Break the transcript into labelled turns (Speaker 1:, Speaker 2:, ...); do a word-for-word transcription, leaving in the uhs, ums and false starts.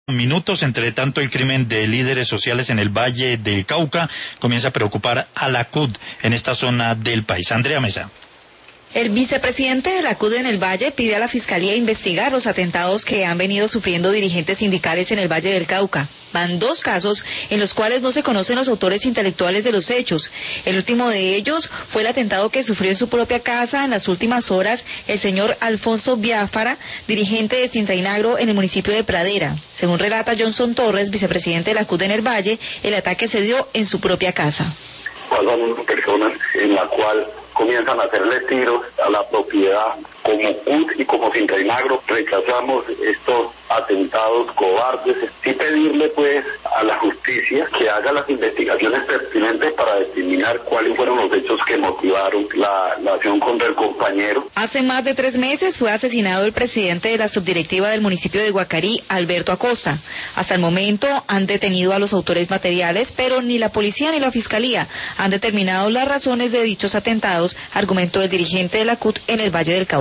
Speaker 1: Minutos, entre tanto, el crimen de líderes sociales en el Valle del Cauca comienza a preocupar a la C U D en esta zona del país. Andrea Mesa.
Speaker 2: El vicepresidente de la C U D en el Valle pide a la Fiscalía investigar los atentados que han venido sufriendo dirigentes sindicales en el Valle del Cauca. Van dos casos en los cuales no se conocen los autores intelectuales de los hechos. El último de ellos fue el atentado que sufrió en su propia casa en las últimas horas el señor Alfonso Biafara, dirigente de Cintrainagro en el municipio de Pradera. Según relata Johnson Torres, vicepresidente de la C U D en el Valle, el ataque se dio en su propia casa.
Speaker 3: Pasan personas en la cual comienzan a hacerle tiros a la propiedad. Como C U D y como Cintrainagro rechazamos estos atentados cobardes y pedirle pues a la justicia que haga las investigaciones pertinentes para determinar cuáles fueron los hechos que motivaron la, la acción contra el compañero.
Speaker 2: Hace más de tres meses fue asesinado el presidente de la subdirectiva del municipio de Guacarí, Alberto Acosta. Hasta el momento han detenido a los autores materiales, pero ni la policía ni la fiscalía han determinado las razones de dichos atentados, argumentó el dirigente de la C U D en el Valle del Cauca.